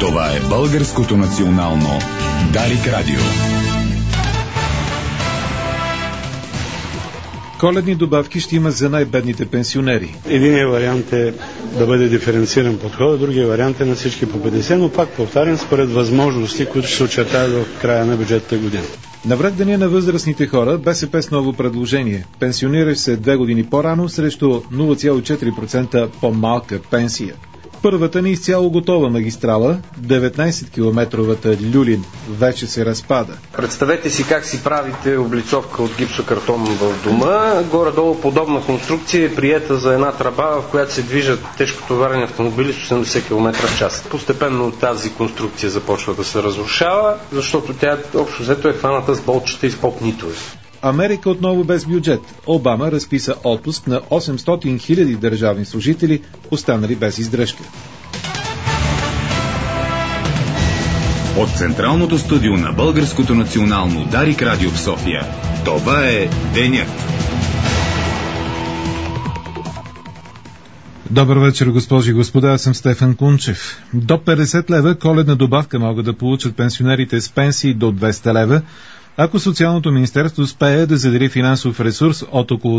Това е Българското национално Дарик Радио. Коледни добавки ще има за най-бедните пенсионери. Единият вариант е да бъде диференциран подход, другия вариант е на всички по 50, но пак повтарям, според възможности, които ще се очертаят в края на бюджетната година. На връгдания на възрастните хора, БСП с ново предложение. Пенсионираш се 2 години по-рано срещу 0,4% по-малка пенсия. Първата ни изцяло готова магистрала, 19-километровата Люлин, вече се разпада. Представете си как си правите облицовка от гипсокартон в дома. Горе-долу подобна конструкция е приета за една тръба, в която се движат тежкотоварни автомобили с 80 км в час. Постепенно тази конструкция започва да се разрушава, защото тя общо взето е хваната с болчета и с попнитове. Америка отново без бюджет. Обама разписа отпуск на 800 хиляди държавни служители, останали без издръжка. От Централното студио на Българското национално Дарик Радио в София. Това е Денят. Добър вечер, госпожи и господа, аз съм Стефан Кунчев. До 50 лева коледна добавка могат да получат пенсионерите с пенсии до 200 лева, ако Социалното министерство успее да задели финансов ресурс от около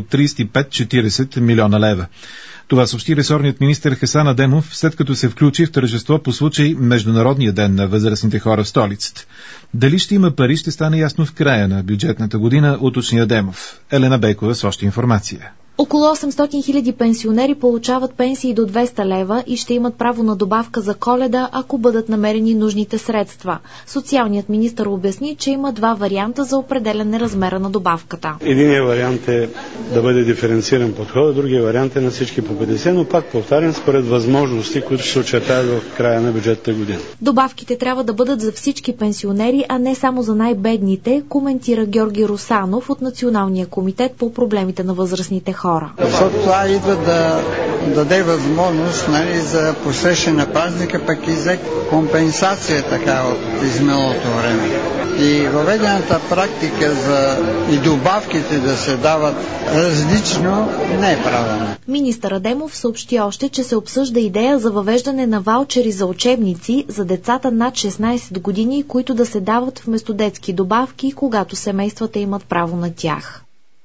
35-40 милиона лева. Това съобщи ресорният министър Хасан Адемов, след като се включи в тържество по случай Международния ден на възрастните хора в столицата. Дали ще има пари, ще стане ясно в края на бюджетната година, уточни Адемов. Елена Бейкова с още информация. Около 800 хиляди пенсионери получават пенсии до 200 лева и ще имат право на добавка за Коледа, ако бъдат намерени нужните средства. Социалният министър обясни, че има два варианта за определяне размера на добавката. Единият вариант е да бъде диференциран подход, другия вариант е на всички по 50, но пак повтарям, според възможности, които ще се очертаят в края на бюджетната година. Добавките трябва да бъдат за всички пенсионери, а не само за най-бедните, коментира Георги Русанов от Националния комитет по проблемите на възрастните хора. Защото това идва да даде възможност, за посрещане на празника, пък и за компенсация така от изминалото време. И въведената практика и добавките да се дават различно не е правилно. Министър Адемов съобщи още, че се обсъжда идея за въвеждане на ваучери за учебници за децата над 16 години, които да се дават вместо детски добавки, когато семействата имат право на тях.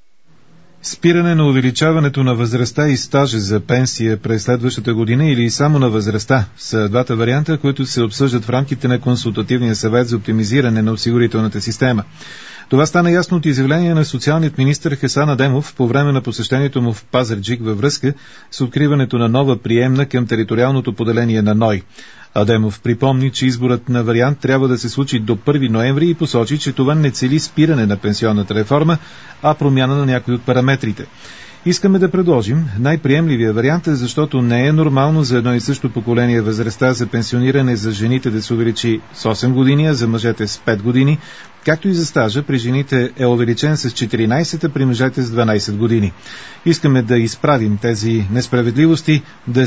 Спиране на увеличаването на възрастта и стажа за пенсия през следващата година или само на възрастта са двата варианта, които се обсъждат в рамките на Консултативния съвет за оптимизиране на осигурителната система. Това стана ясно от изявление на социалният министър Хасан Адемов по време на посещението му в Пазарджик във връзка с откриването на нова приемна към териториалното поделение на НОИ. Адемов припомни, че изборът на вариант трябва да се случи до 1 ноември и посочи, че това не цели спиране на пенсионната реформа, а промяна на някои от параметрите. Искаме да предложим най-приемливия вариант, защото не е нормално за едно и също поколение възрастта за пенсиониране за жените да се увеличи с 8 години, а за мъжете с 5 години, както и за стажа при жените е увеличен с 14, а при мъжете с 12 години. Искаме да изправим тези несправедливости,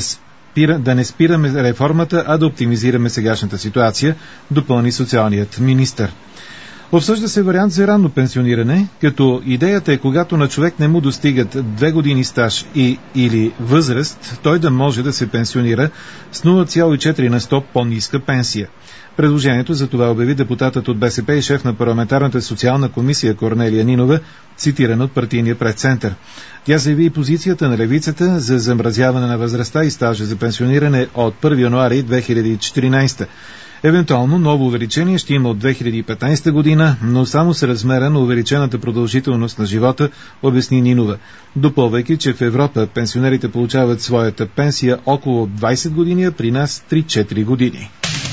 да не спираме реформата, а да оптимизираме сегашната ситуация, допълни социалният министър. Обсъжда се вариант за ранно пенсиониране, като идеята е, когато на човек не му достигат 2 години стаж или възраст, той да може да се пенсионира с 0,4 на 100 по-ниска пенсия. Предложението за това обяви депутатът от БСП и шеф на парламентарната социална комисия Корнелия Нинова, цитиран от партийния пресцентър. Тя заяви и позицията на левицата за замразяване на възрастта и стажа за пенсиониране от 1 януари 2014. Евентуално ново увеличение ще има от 2015 година, но само с размера на увеличената продължителност на живота, обясни Нинова, допълвайки, че в Европа пенсионерите получават своята пенсия около 20 години, а при нас 3-4 години.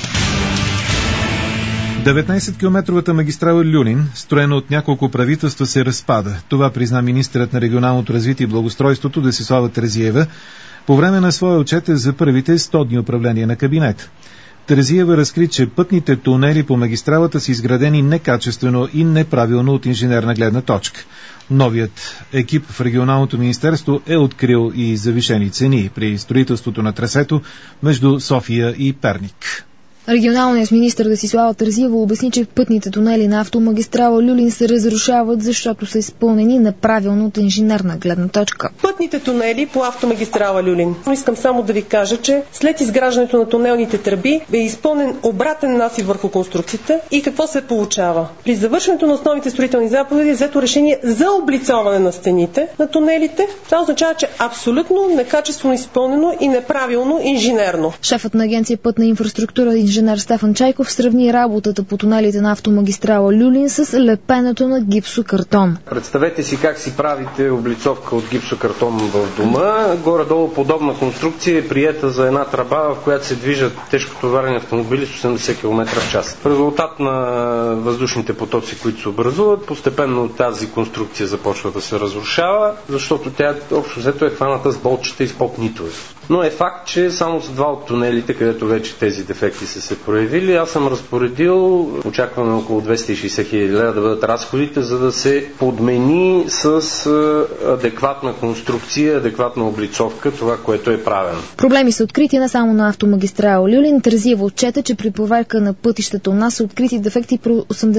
19-километровата магистрала Люлин, строена от няколко правителства, се разпада. Това призна министърът на регионалното развитие и благоустройството Десислава Терзиева по време на своя отчет за първите 100 дни управление на кабинет. Терзиева разкри, че пътните тунели по магистралата са изградени некачествено и неправилно от инженерна гледна точка. Новият екип в регионалното министерство е открил и завишени цени при строителството на трасето между София и Перник. Регионалният министър Десислава Терзиева обясни, че пътните тунели на автомагистрала Люлин се разрушават, защото са изпълнени неправилно от инженерна гледна точка. Пътните тунели по автомагистрала Люлин. Искам само да ви кажа, че след изграждането на тунелните тръби е изпълнен обратен насип върху конструкцията и какво се получава? При завършването на основните строителни заповеди е взето решение за облицоване на стените на тунелите. Това означава, че абсолютно некачествено изпълнено и неправилно инженерно. Шефът на агенция Пътна инфраструктура инженер Стефан Чайков сравни работата по тунелите на автомагистрала Люлин с лепенето на гипсокартон. Представете си как си правите облицовка от гипсокартон в дома. Горе-долу подобна конструкция е приета за една тръба, в която се движат тежкотоварни автомобили с 80 км в час. В резултат на въздушните потоци, които се образуват, постепенно тази конструкция започва да се разрушава, защото тя общо взето е хваната с болчета и с попнитове. Но е факт, че само за два от тунелите, където вече тези дефекти са се проявили, аз съм разпоредил, очакваме около 260 хиляди лева да бъдат разходите, за да се подмени с адекватна конструкция, адекватна облицовка това, което е правено. Проблеми са открити не само на автомагистрала Люлин. Терзиева отчете, че при проверка на пътищата у нас са открити дефекти при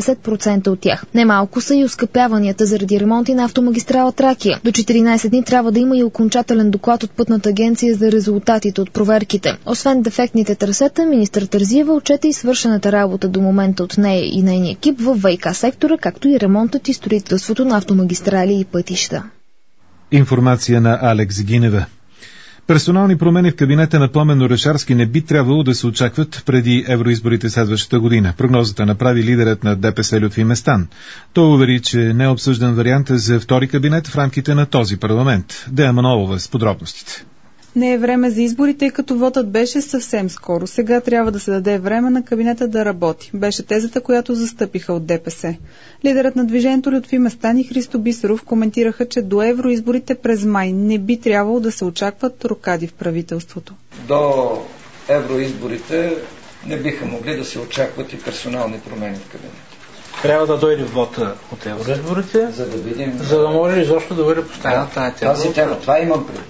80% от тях. Немалко са и оскъпяванията заради ремонти на автомагистрала Тракия. До 14 дни трябва да има и окончателен доклад от Пътната агенция за резултатите от проверките. Освен дефектните трасета, министър Терзиева отчете и свършената работа до момента от нея и нейния екип в ВиК сектора, както и ремонтът и строителството на автомагистрали и пътища. Информация на Алекс Гинева. Персонални промени в кабинета на Пламен Орешарски не би трябвало да се очакват преди евроизборите следващата година. Прогнозата направи лидерът на ДПС Лютви Местан. Той увери, че не е обсъждан вариант за втори кабинет в рамките на този парламент. Дея Манолова с подробностите. Не е време за избори, тъй като вотът беше съвсем скоро. Сега трябва да се даде време на кабинета да работи. Беше тезата, която застъпиха от ДПС. Лидерът на движението Лютви Местан и Христо Бисеров коментираха, че до евроизборите през май не би трябвало да се очакват рокади в правителството. До евроизборите не биха могли да се очакват и персонални промени в кабинета. Трябва да дойде вота от евроизборите, за да може изобщо да бъде поставена тази тема. Това имам предвид.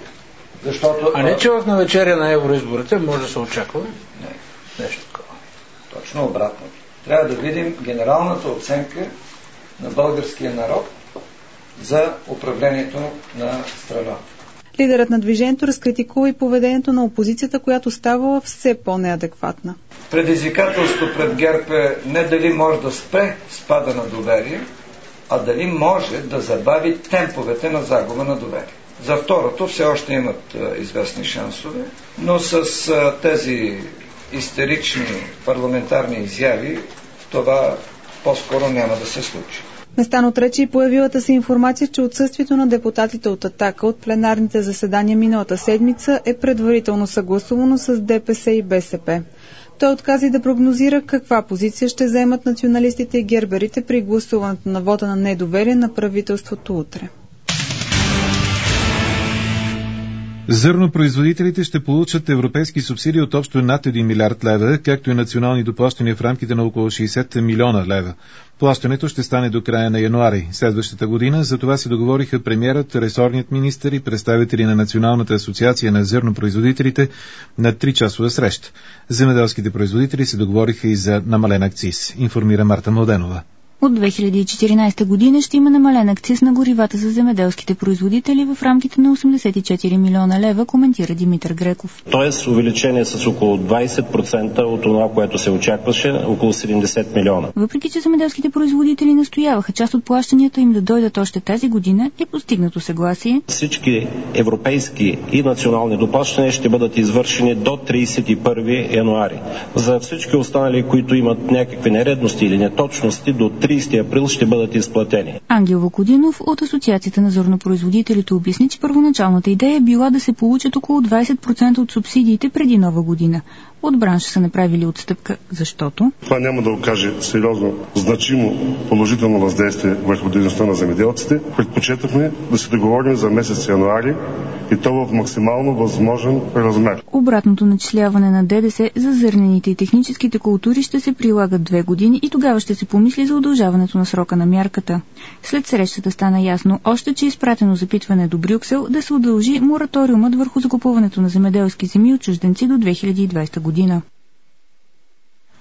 А не, че в навечеря на евроизборите може да се очаква нещо такова. Точно обратно. Трябва да видим генералната оценка на българския народ за управлението на страната. Лидерът на движението разкритикува и поведението на опозицията, която ставала все по-неадекватна. Предизвикателство пред ГЕРБ е не дали може да спре спада на доверие, а дали може да забави темповете на загуба на доверие. За второто все още имат известни шансове, но с тези истерични парламентарни изяви това по-скоро няма да се случи. Местан отрече и появилата се информация, че отсъствието на депутатите от Атака от пленарните заседания миналата седмица е предварително съгласувано с ДПС и БСП. Той отказа и да прогнозира каква позиция ще заемат националистите и герберите при гласуването на вота на недоверие на правителството утре. Зърнопроизводителите ще получат европейски субсидии от общо над 1 милиард лева, както и национални доплащания в рамките на около 60 милиона лева. Плащането ще стане до края на януари следващата година. За това се договориха премиерът, ресорният министър и представители на Националната асоциация на зърнопроизводителите на 3-часова среща. Земеделските производители се договориха и за намален акциз, информира Марта Младенова. От 2014 година ще има намален акциз на горивата за земеделските производители в рамките на 84 милиона лева, коментира Димитър Греков. Тоест увеличение с около 20% от това, което се очакваше, около 70 милиона. Въпреки че земеделските производители настояваха част от плащанията им да дойдат още тази година, е постигнато съгласие. Всички европейски и национални доплащания ще бъдат извършени до 31 януари. За всички останали, които имат някакви нередности или неточности, до 30 април ще бъдат изплатени. Ангел Вокодинов от Асоциацията на зърнопроизводителите обясни, че първоначалната идея е била да се получат около 20% от субсидиите преди Нова година. От бранша са направили отстъпка, защото това няма да окаже сериозно, значимо положително въздействие върху дейността на земеделците. Предпочетахме да се договорим за месец януари и то в максимално възможен размер. Обратното начисляване на ДДС за зърнените и техническите култури ще се прилагат 2 години и тогава ще се помисли за удължаването на срока на мярката. След срещата стана ясно още, че изпратено запитване до Брюксел да се удължи мораториумът върху закупуването на земеделски земи от чужденци до 2020 година.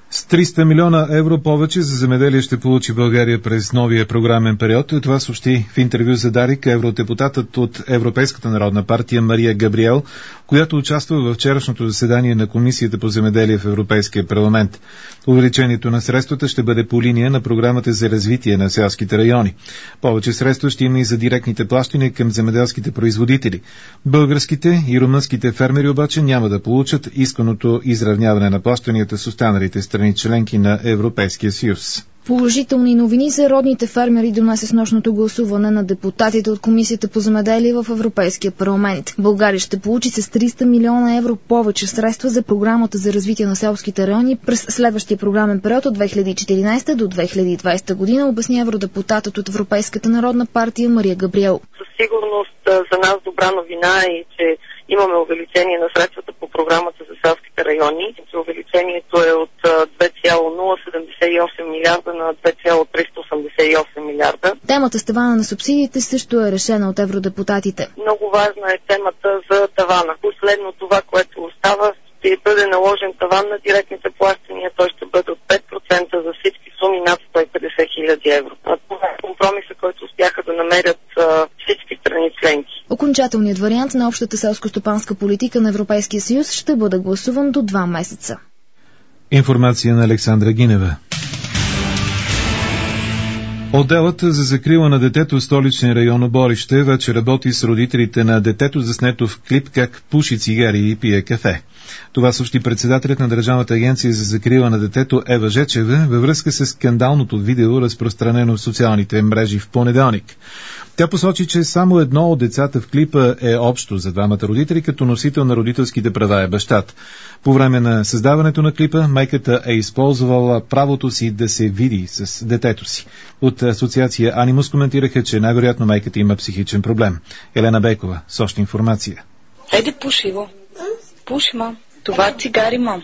С 300 милиона евро повече за земеделие ще получи България през новия програмен период. Това съобщи в интервю за Дарик евродепутатът от Европейската народна партия Мария Габриел, която участва във вчерашното заседание на Комисията по земеделие в Европейския парламент. Увеличението на средствата ще бъде по линия на програмата за развитие на селските райони. Повече средства ще има и за директните плащания към земеделските производители. Българските и румънските фермери обаче няма да получат исканото изравняване на плащанията с останалите страни членки на Европейския съюз. Положителни новини за родните фермери донесе с нощното гласуване на депутатите от Комисията по земеделие в Европейския парламент. България ще получи с 300 милиона евро повече средства за програмата за развитие на селските райони през следващия програмен период от 2014 до 2020 година, обясни евродепутатът от Европейската народна партия Мария Габриел. Със сигурност за нас добра новина е, че имаме увеличение на средствата по програмата за селските райони. Увеличението е от 2,078 милиарда на 2,388 милиарда. Темата с тавана на субсидиите също е решена от евродепутатите. Много важна е темата за тавана. Последно това, което остава, ще бъде наложен таван на директните плащания. Той ще бъде от 5% за всички суми над 150 хиляди евро. Това е компромиса, който успяха да намерят всички страни членки. Окончателният вариант на общата селско-стопанска политика на Европейския съюз ще бъде гласуван до 2 месеца. Информация на Александра Гинева. Отделът за закрила на детето в столичния район Оборище вече работи с родителите на детето, заснето в клип как пуши цигари и пие кафе. Това съобщи председателят на Държавната агенция за закрила на детето Ева Жечева във връзка с скандалното видео, разпространено в социалните мрежи в понеделник. Тя посочи, че само едно от децата в клипа е общо за двамата родители, като носител на родителските права е бащат. По време на създаването на клипа майката е използвала правото си да се види с детето си. От асоциация Анимус коментираха, че най-вероятно майката има психичен проблем. Елена Бейкова с още информация. Еде, пуши го. Пуши, мам. Това цигари, мам.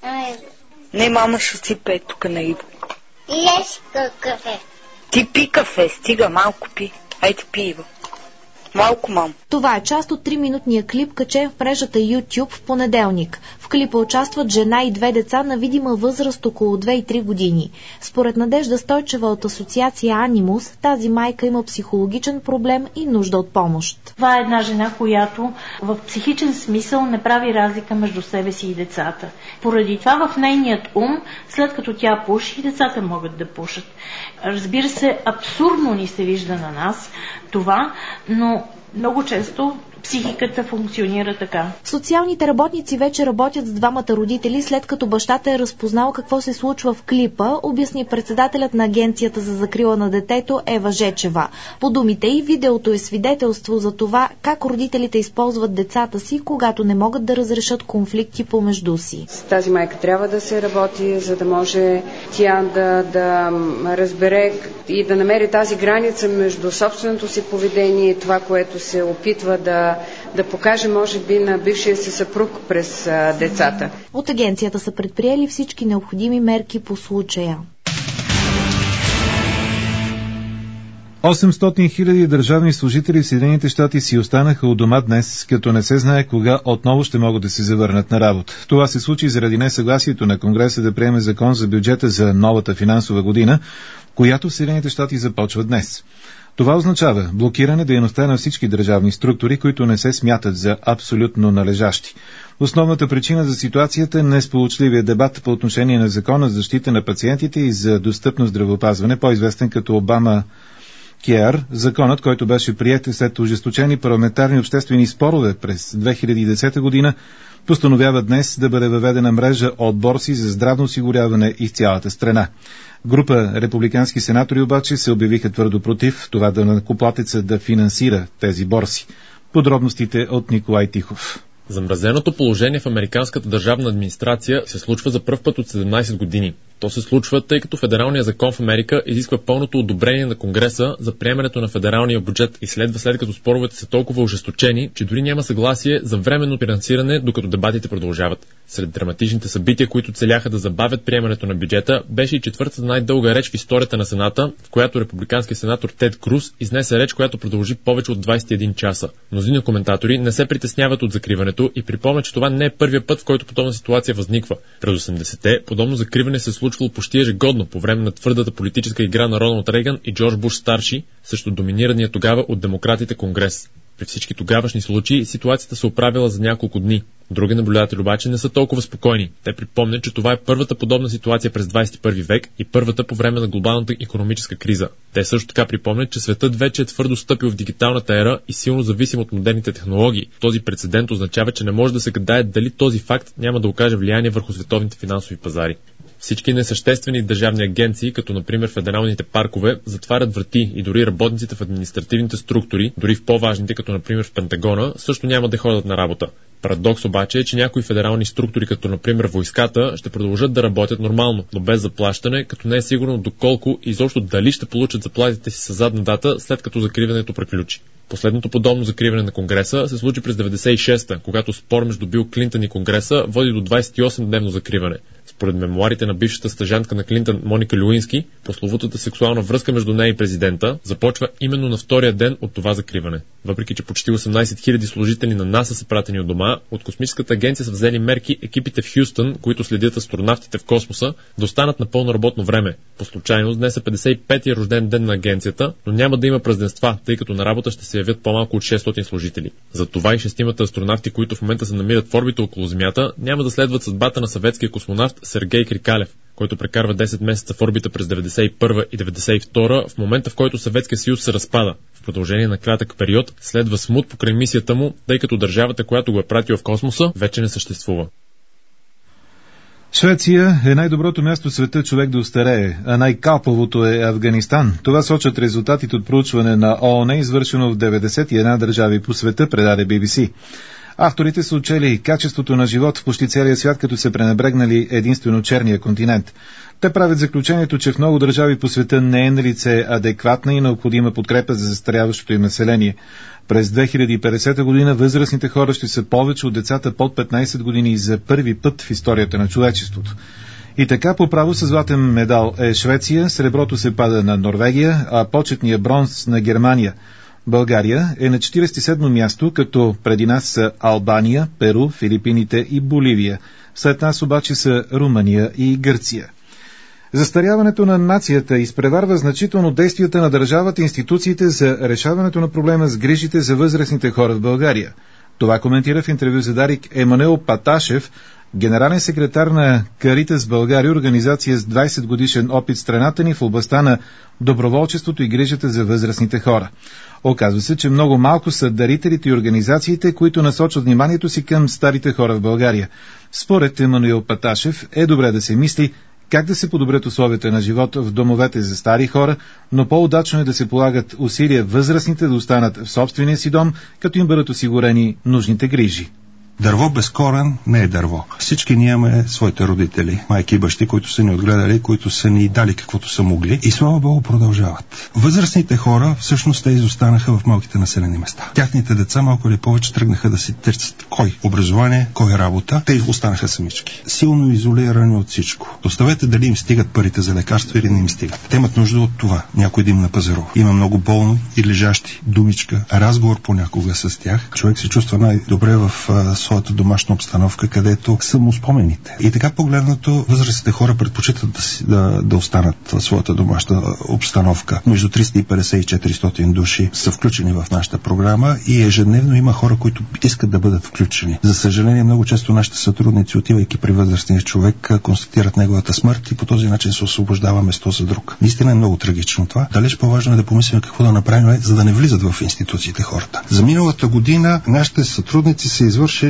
Не, мама ще си пее тук на Иво. И аз кафе. Ти пи кафе, стига, малко пи. Айде пи, Иво. Малко, мам. Това е част от 3-минутния клип, качен в мрежата YouTube в понеделник. В клипа участват жена и 2 деца на видима възраст около 2 и 3 години. Според Надежда Стойчева от асоциация Анимус, тази майка има психологичен проблем и нужда от помощ. Това е една жена, която в психичен смисъл не прави разлика между себе си и децата. Поради това в нейният ум, след като тя пуши, децата могат да пушат. Разбира се, абсурдно ни се вижда на нас това, но много често психиката функционира така. Социалните работници вече работят с двамата родители, след като бащата е разпознал какво се случва в клипа, обясни председателят на Агенцията за закрила на детето Ева Жечева. По думите й, видеото е свидетелство за това как родителите използват децата си, когато не могат да разрешат конфликти помежду си. С тази майка трябва да се работи, за да може тя да разбере и да намери тази граница между собственото си поведение и това, което се опитва да покаже, може би, на бившия си съпруг през децата. От агенцията са предприели всички необходими мерки по случая. 800 хиляди държавни служители в Съединените щати си останаха у дома днес, като не се знае кога отново ще могат да се завърнат на работа. Това се случи заради несъгласието на Конгреса да приеме закон за бюджета за новата финансова година, която в Съединените щати започва днес. Това означава блокиране дейността на всички държавни структури, които не се смятат за абсолютно належащи. Основната причина за ситуацията е несполучливия дебат по отношение на закона за защита на пациентите и за достъпно здравеопазване, по-известен като Обама Care, законът, който беше приет след ожесточени парламентарни обществени спорове през 2010 година, постановява днес да бъде въведена мрежа от борси за здравно осигуряване из цялата страна. Група републикански сенатори обаче се обявиха твърдо против това данъкоплатеца да финансира тези борси. Подробностите от Николай Тихов. Замразеното положение в американската държавна администрация се случва за пръв път от 17 години. То се случва, тъй като федералният закон в Америка изисква пълното одобрение на Конгреса за приемането на федералния бюджет и следва след като споровете са толкова ожесточени, че дори няма съгласие за временно финансиране, докато дебатите продължават. Сред драматичните събития, които целяха да забавят приемането на бюджета, беше и четвъртата най-дълга реч в историята на Сената, в която републиканският сенатор Тед Круз изнесе реч, която продължи повече от 21 часа. Мнозина коментатори не се притесняват от закриването и припомнят, че това не е първият път, в който подобна ситуация възниква. През 80-те подобно закриване се случвало почти ежегодно по време на твърдата политическа игра на Роналд Рейган и Джордж Буш старши срещу доминирания тогава от демократите Конгрес. При всички тогавашни случаи ситуацията се оправила за няколко дни. Други наблюдатели обаче не са толкова спокойни. Те припомнят, че това е първата подобна ситуация през 21 век и първата по време на глобалната икономическа криза. Те също така припомнят, че светът вече е твърдо стъпил в дигиталната ера и силно зависим от модерните технологии. Този прецедент означава, че не може да се гадае дали този факт няма да окаже влияние върху световните финансови пазари. Всички несъществени държавни агенции, като например федералните паркове, затварят врати и дори работниците в административните структури, дори в по-важните, като например в Пентагона, също няма да ходят на работа. Парадокс обаче е, че някои федерални структури, като например войската, ще продължат да работят нормално, но без заплащане, като не е сигурно доколко и изобщо дали ще получат заплатите си със задна дата, след като закриването приключи. Последното подобно закриване на Конгреса се случи през 96-та, когато спор между Бил Клинтън и Конгреса води до 28-дневно закриване. Според мемуарите на бившата стажантка на Клинтън Моника Люински, прословутата сексуална връзка между нея и президента започва именно на втория ден от това закриване. Въпреки че почти 18 000 служители на НАСА са пратени от дома, от космическата агенция са взели мерки екипите в Хюстън, които следят астронавтите в космоса, да останат на пълно работно време. По случайност днес е 55-я рожден ден на агенцията, но няма да има празненства, тъй като на работа ще се явят по-малко от 600 служители. Затова и шестимата астронавти, които в момента се намират в орбита около Земята, няма да следват съдбата на съветския космонавт Сергей Крикалев, който прекарва 10 месеца в орбита през 1991 и 1992, в момента в който Съветския съюз се разпада. В продължение на кратък период следва смут покрай мисията му, тъй като държавата, която го е пратила в космоса, вече не съществува. Швеция е най-доброто място в света човек да остарее, а най-калпавото е Афганистан. Това сочат резултатите от проучване на ООН, извършено в 91 държави по света, предаде BBC. Авторите са отчели качеството на живот в почти целия свят, като се пренебрегнали единствено черния континент. Те правят заключението, че в много държави по света не е налице адекватна и необходима подкрепа за застаряващото им население. През 2050 година възрастните хора ще са повече от децата под 15 години за първи път в историята на човечеството. И така по право със златен медал е Швеция, среброто се пада на Норвегия, а почетния бронз на Германия. България е на 47-мо място, като преди нас са Албания, Перу, Филипините и Боливия. След нас обаче са Румъния и Гърция. Застаряването на нацията изпреварва значително действията на държавата и институциите за решаването на проблема с грижите за възрастните хора в България. Това коментира в интервю за Дарик Емануел Паташев, генерален секретар на Каритас България, организация с 20 годишен опит в страната ни в областта на доброволчеството и грижата за възрастните хора. Оказва се, че много малко са дарителите и организациите, които насочват вниманието си към старите хора в България. Според Емануел Паташев е добре да се мисли как да се подобрят условията на живот в домовете за стари хора, но по-удачно е да се полагат усилия възрастните да останат в собствения си дом, като им бъдат осигурени нужните грижи. Дърво без корен не е дърво. Всички ние имаме своите родители, майки и бащи, които са ни отгледали, които са ни дали каквото са могли и слава Богу продължават. Възрастните хора всъщност те изостанаха в малките населени места. Тяхните деца малко или повече тръгнаха да си търсят кой образование, кой работа. Те останаха самички. Силно изолирани от всичко. Оставете дали им стигат парите за лекарства или не им стигат. Те имат нужда от това. Някой да им напазарува. Има много болни и лежащи. Думичка, разговор понякога с тях. Човек се чувства най-добре в своята домашна обстановка, където са му спомените. И така погледнато, възрастните хора предпочитат да останат в своята домашна обстановка. Между 350 и 400 души са включени в нашата програма и ежедневно има хора, които искат да бъдат включени. За съжаление, много често нашите сътрудници, отивайки при възрастния човек, констатират неговата смърт и по този начин се освобождава место за друг. Наистина е много трагично това. Далеч по-важно е да помислим какво да направим, за да не влизат в институциите хората. За миналата година нашите сътрудници са извършили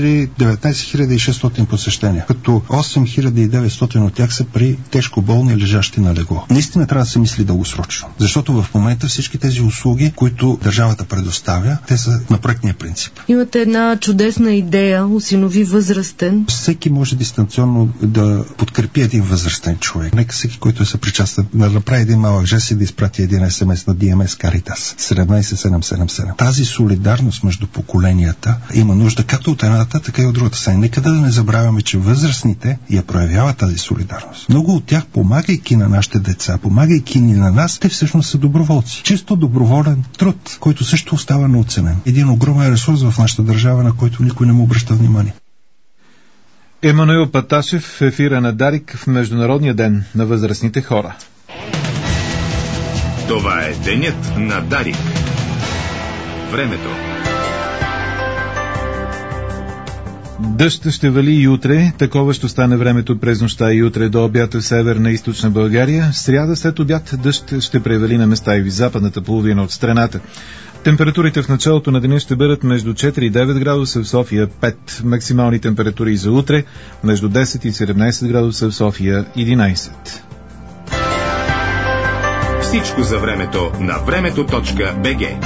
направили 19 600 посещения, като 8900 от тях са при тежко болни, лежащи на легло. Наистина трябва да се мисли дългосрочно, защото в момента всички тези услуги, които държавата предоставя, те са на проектния принцип. Имате една чудесна идея, осинови възрастен. Всеки може дистанционно да подкрепи един възрастен човек. Нека всеки, който е съпричастен, да направи един малък жест и да изпрати един СМС на DMS Caritas 17777. Тази солидарност между поколенията има нужда както от едната, така и от другата страна. Нека да не забравяме, че възрастните я проявяват тази солидарност. Много от тях, помагайки на нашите деца, помагайки ни на нас, те всъщност са доброволци. Чисто доброволен труд, който също остава неоценен. Един огромен ресурс в нашата държава, на който никой не му обръща внимание. Емануил Паташев в ефира на Дарик в Международния ден на възрастните хора. Това е денят на Дарик. Времето. Дъжд ще вали и утре, такова ще стане времето през нощта и утре до обяд в северна и източна България. Сряда след обяд дъжд ще превали на места и в западната половина от страната. Температурите в началото на деня ще бъдат между 4 и 9 градуса в София 5. Максимални температури за утре между 10 и 17 градуса в София 11. Всичко за времето на времето.bg.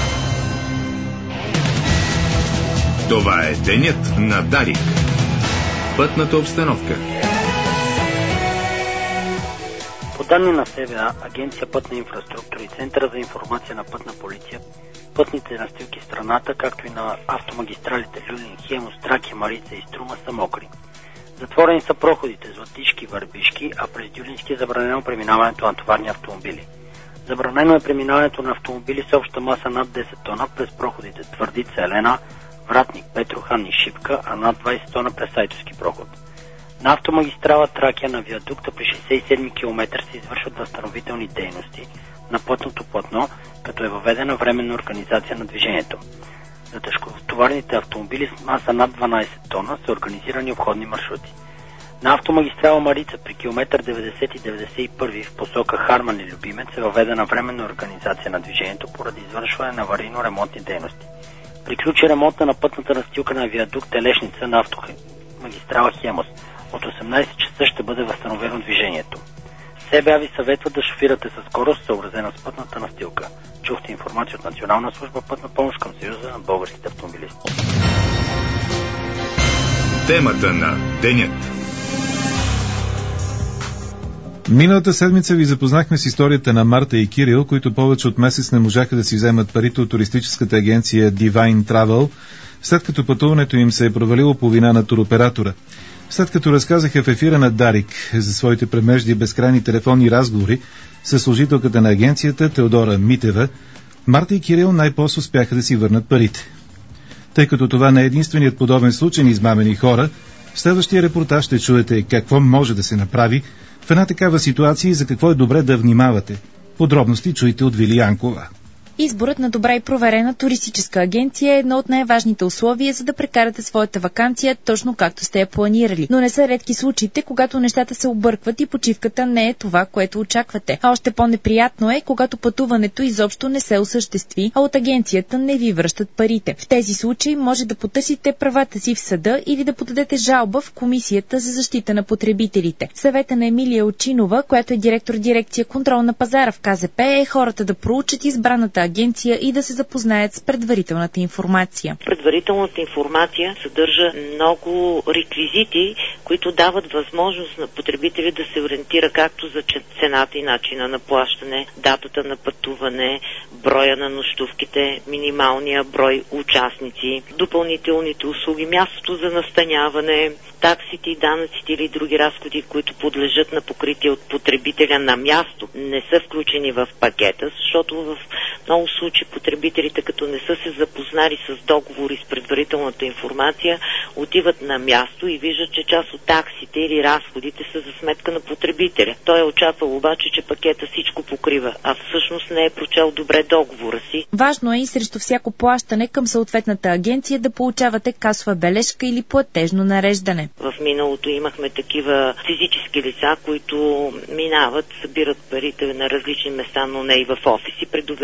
Това е денят на Дарик. Пътната обстановка. По данни на СВА, Агенция Пътна инфраструктура и Центъра за информация на Пътна полиция, пътните настилки в страната, както и на автомагистралите Люлин, Хемус, Тракия, Марица и Струма са мокри. Затворени са проходите Златишки и Върбишки, а през Дюлински е забранено преминаването на товарни автомобили. Забранено е преминаването на автомобили с обща маса над 10 тона през проходите Твърдица, Елена, Вратник, Петрохан и Шипка, а над 20 тона през Сайтовски проход. На автомагистрала Тракия на виадукта при 67 км се извършват възстановителни дейности на пътното платно, като е въведена временна организация на движението. За тежкотоварните автомобили с маса над 12 тона са организирани обходни маршрути. На автомагистрала Марица при километър 90 и 91 в посока Харман и Любимец е въведена временна организация на движението поради извършване на аварийно-ремонтни дейности. Приключи ремонта на пътната настилка на виадукт Телешница на автомагистрала Хемос. От 18 часа ще бъде възстановено движението. СБА ви съветва да шофирате със скорост, съобразена с пътната настилка. Чухте информация от Национална служба пътна помощ към Съюза на българските автомобилисти. Темата на денят. Миналата седмица ви запознахме с историята на Марта и Кирил, които повече от месец не можаха да си вземат парите от туристическата агенция Divine Travel, след като пътуването им се е провалило по вина на туроператора. След като разказаха в ефира на Дарик за своите премежди безкрайни телефонни разговори с служителката на агенцията Теодора Митева, Марта и Кирил най-после успяха да си върнат парите. Тъй като това не е единственият подобен случай на измамени хора, в следващия репортаж ще чуете какво може да се направи в една такава ситуация и за какво е добре да внимавате. Подробности чуйте от Вили Янкова. Изборът на добра и проверена туристическа агенция е едно от най-важните условия, за да прекарате своята ваканция точно както сте я планирали. Но не са редки случаите, когато нещата се объркват и почивката не е това, което очаквате. А още по-неприятно е, когато пътуването изобщо не се осъществи, а от агенцията не ви връщат парите. В тези случаи може да потърсите правата си в съда или да подадете жалба в Комисията за защита на потребителите. Съвета на Емилия Очинова, която е директор дирекция контрол на пазара в КЗП, е хората да проучат избраната агенция и да се запознаят с предварителната информация. Предварителната информация съдържа много реквизити, които дават възможност на потребителя да се ориентира както за цената и начина на плащане, датата на пътуване, броя на нощувките, минималния брой участници, допълнителните услуги, мястото за настаняване, таксите и данъците или други разходи, които подлежат на покритие от потребителя на място, не са включени в пакета, защото в много случаи потребителите, като не са се запознали с договори с предварителната информация, отиват на място и виждат, че част от таксите или разходите са за сметка на потребителя. Той е очаквал обаче, че пакета всичко покрива, а всъщност не е прочел добре договора си. Важно е и срещу всяко плащане към съответната агенция да получавате касова бележка или платежно нареждане. В миналото имахме такива физически лица, които минават, събират парите на различни места, но не и в офиси, предоверяват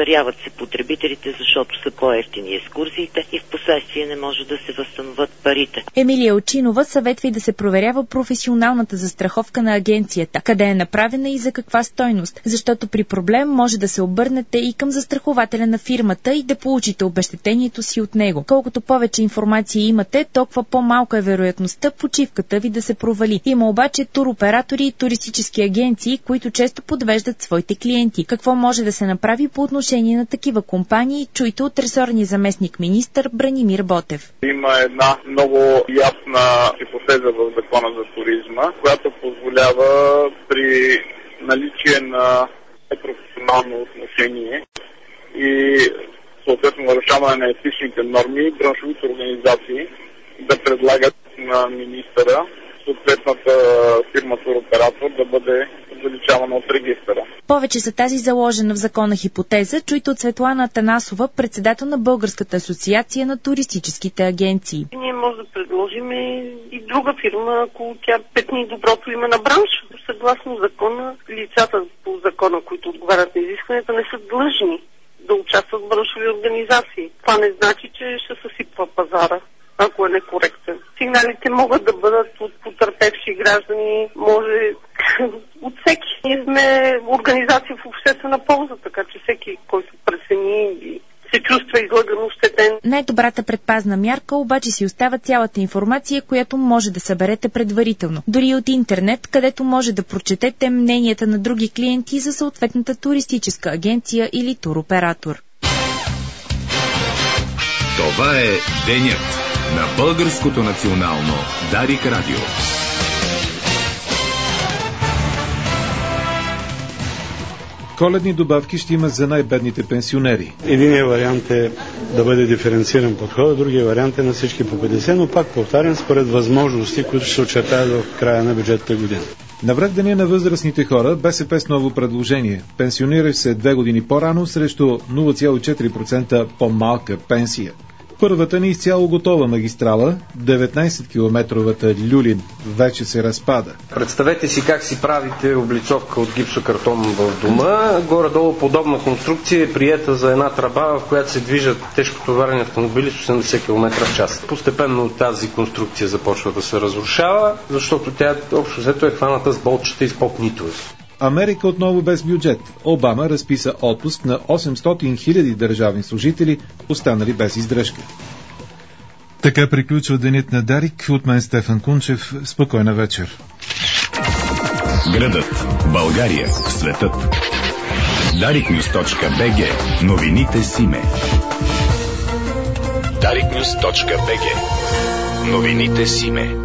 се потребителите, защото са по-евтини екскурзиите и в последствие не може да се възстановят парите. Емилия Очинова съветва и да се проверява професионалната застраховка на агенцията, къде е направена и за каква стойност, защото при проблем може да се обърнете и към застрахователя на фирмата и да получите обезщетението си от него. Колкото повече информация имате, толкова по-малка е вероятността почивката ви да се провали. Има обаче туроператори и туристически агенции, които често подвеждат своите клиенти. Какво може да се направи по отношение на такива компании, чуйте от ресорния заместник министър Бранимир Ботев. Има една много ясна хипотеза в закона за туризма, която позволява при наличие на професионално отношение и съответно нарушаване на етичните норми, браншовите организации да предлагат на министъра съответната фирма туроператор да бъде заличавана от регистъра. Повече за тази заложена в закона хипотеза чуйте от Светлана Атанасова, председател на Българската асоциация на туристическите агенции. Ние може да предложим и друга фирма, ако тя петни доброто име на бранша. Съгласно закона, лицата по закона, които отговарят на изискванията, не са длъжни да участват в браншови организации. Това не значи, че ще съсипва пазара, ако е некоректен. Сигналите могат да бъдат от потърпевши граждани, може от всеки. Ние сме организация в обществена полза, така че всеки, който прецени и се чувства излъган, ощетен. Най-добрата предпазна мярка обаче си остава цялата информация, която може да съберете предварително. Дори от интернет, където може да прочетете мненията на други клиенти за съответната туристическа агенция или туроператор. Това е денят на Българското национално Дарик Радио. Коледни добавки ще има за най-бедните пенсионери. Единият вариант е да бъде диференциран подход, другия вариант е на всички по 50, но пак повтарям, според възможности, които ще се очертаят в края на бюджетната година. На връх-деня на възрастните хора БСП с ново предложение. Пенсионираш се 2 години по-рано срещу 0,4% по-малка пенсия. Първата ни изцяло готова магистрала, 19-километровата Люлин, вече се разпада. Представете си как си правите облицовка от гипсокартон в дома. Горе-долу подобна конструкция е приета за една тръба, в която се движат тежкотоварни автомобили с 80 км в час. Постепенно тази конструкция започва да се разрушава, защото тя общо взето е хваната с болчета и с поп-нитове. Америка отново без бюджет. Обама разписа отпуск на 800 000 държавни служители, останали без издръжка. Така приключва денят на Дарик. От мен Стефан Кунчев. Спокойна вечер. Градът, България, светът. dariknews.bg. Новините с име. dariknews.bg. Новините с име.